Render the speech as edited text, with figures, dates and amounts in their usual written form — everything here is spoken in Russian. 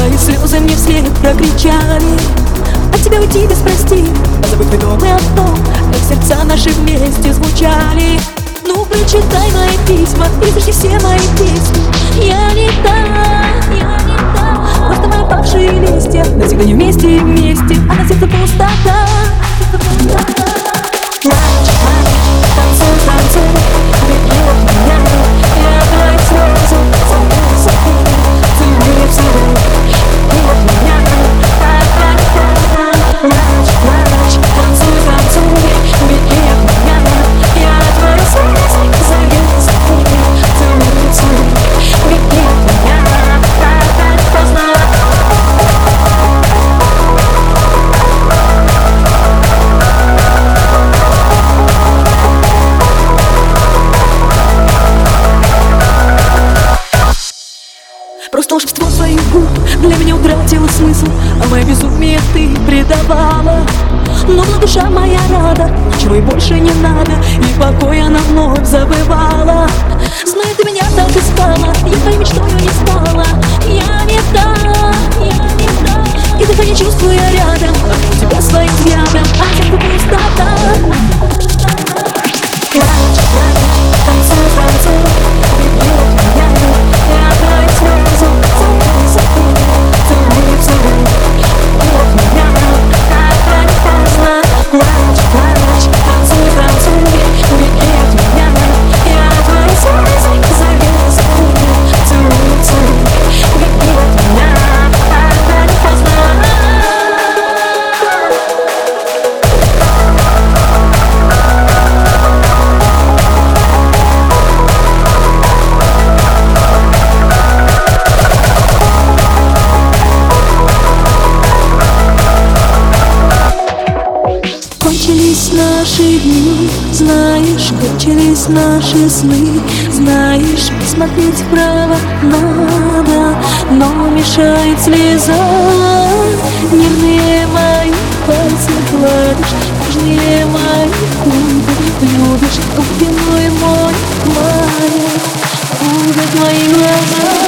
Твои слезы мне вслед прокричали: от тебя уйти без прости, а забыть придумай о том, как сердца наши вместе звучали. Ну, прочитай мои письма и слушай все мои песни. Я не та, просто мои павшие листья навсегда не вместе и вместе, а на сердце пустота. Плачь, танцуй, танцуй, беги от меня, я твои слезы целую, целую, целую, беги от меня. Плачь, танцуй, танцуй, беги от меня, я твои слезы целую, целую, целую, беги от меня. Так поздно. Просто волшебство своих губ для меня утратило смысл, а мое безумие ты предавала. Но душа моя рада, ничего и больше не надо, и покой она вновь забывала. Знаю, ты меня так искала, я твоей мечтою не стала. Я не та, и дыхание чувствую я рядом, у тебя своим взглядом, а сердце пустота. Плачь, танцуй, танцуй, беги от меня, я твои слезы целую, целую, целую, беги от меня, так не поздно. Плачь, танцуй, танцуй, беги от меня, я твои слезы целую, целую, целую, беги от меня, так не поздно. Кончились наши дни, знаешь, кончились наши сны. Знаешь, посмотреть вправо надо, но мешает слеза. Нежные мои пальцы гладишь, нежные мои губы любишь, глубиной мой море, губят мои глаза.